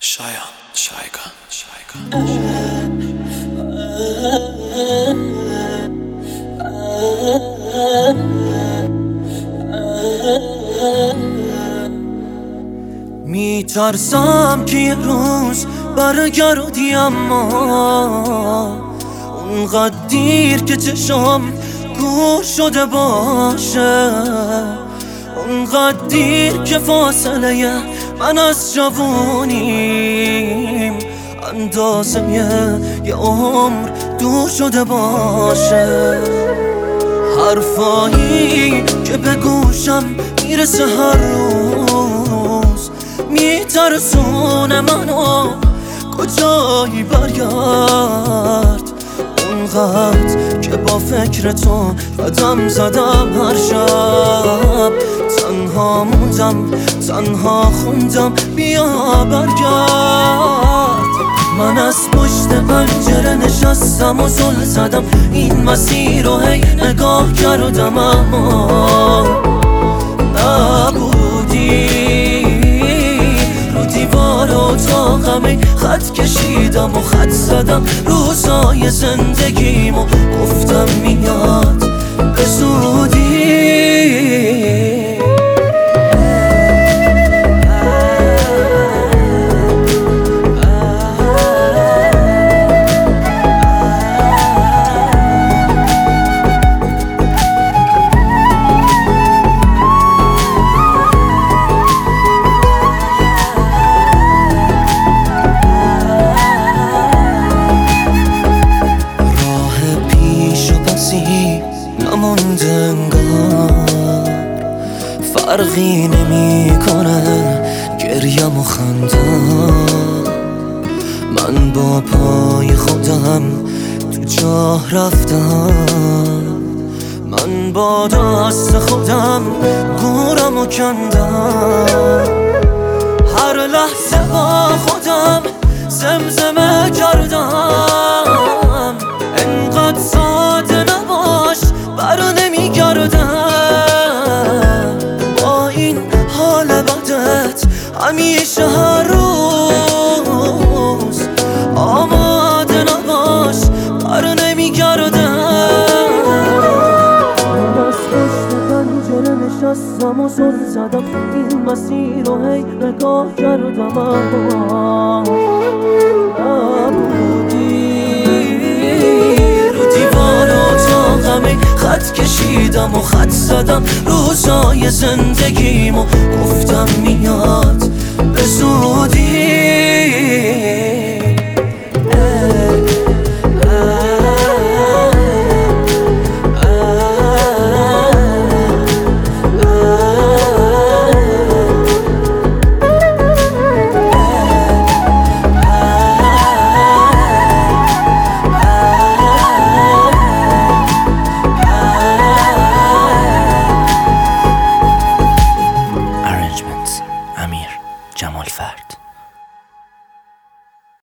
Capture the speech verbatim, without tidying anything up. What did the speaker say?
شایان شایگان شایگان میترسم که یه روز برگردی، اما اونقدر دیر که چشم گوش شده باشه، اونقدر دیر که فاصله من از جوونیم اندازه یه عمر دور شده باشه. حرفایی که به گوشم میرسه هر روز میترسونه منو کجایی برگرد، اونقدر که با فکر تو قدم زدم هر شب، تنها موندم تنها خوندم بیا برگرد. من از پشت پنجره نشستم و زل زدم این مسیر رو هی نگاه کردم، اما نبودی. رو دیوار اتاقم خط کشیدم و خط زدم روزای زندگیمو، گفتم میاد به زودی. نمونده انگار فرقی نمی کنه گریم و خندم، من با پای خودم تو جاه رفتم، من با دست خودم گورم و کندم، هر لحظه با خودم زمزمه کردم انقدر ساده نباش برا نمیگردم، با این حال بدت همیشه هر روز آماده نباش برا نمیگردم. از پشت پنجره نشستم و زل زدم این مسیر رو هی نگاه کردم، اما خط کشیدم و خط زدم روزای زندگیمو، گفتم میاد به زودی.